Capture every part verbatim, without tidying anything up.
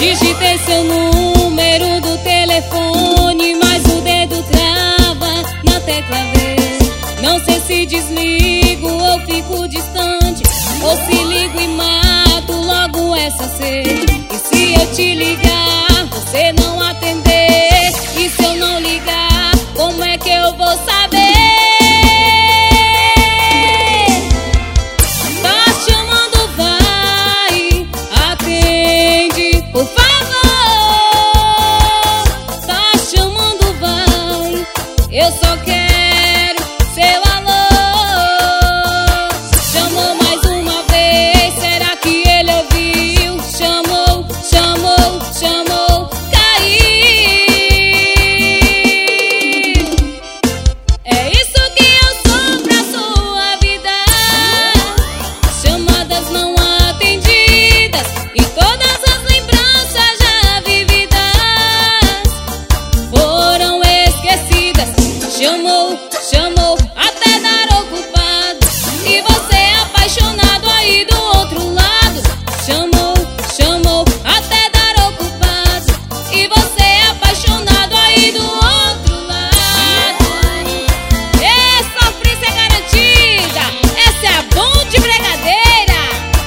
Digitei seu número do telefone, mas o dedo trava na tecla V. Não sei se desligo ou fico distante, ou se ligo e mato logo essa sede. E se eu te ligar, você não atender? E se eu não ligar, como é que eu vou saber? Tá chamando, vai, atende, por favor. Tá chamando, vai, eu só quero seu alô. Chamou mais uma vez, será que ele ouviu? Chamou, chamou, chamou, caiu. É isso que eu sou pra sua vida. Chamadas não atendidas e todas as lembranças já vividas foram esquecidas. Chamou, chamou, até dar ocupado, e você é apaixonado aí do outro lado. Chamou, chamou, até dar ocupado, e você é apaixonado aí do outro lado. Essa sofrência é garantida, essa é a Bom de Bregadeira.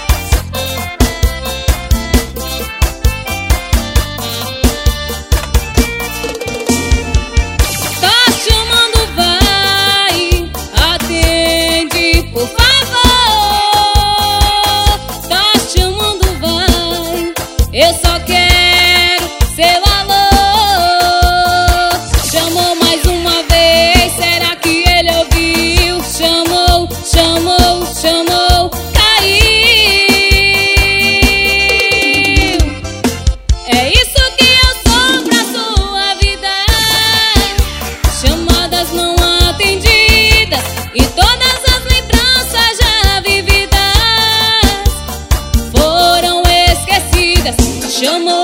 Tá chamando, vai, atende, por favor. Tá chamando, vai, eu só quero seu alô. Chamou mais uma vez, será que ele ouviu? Chamou, chamou, chamou, caiu. É isso que eu sou pra sua vida. Chamadas não atendidas e todas as lembranças já vividas foram esquecidas. Chamou,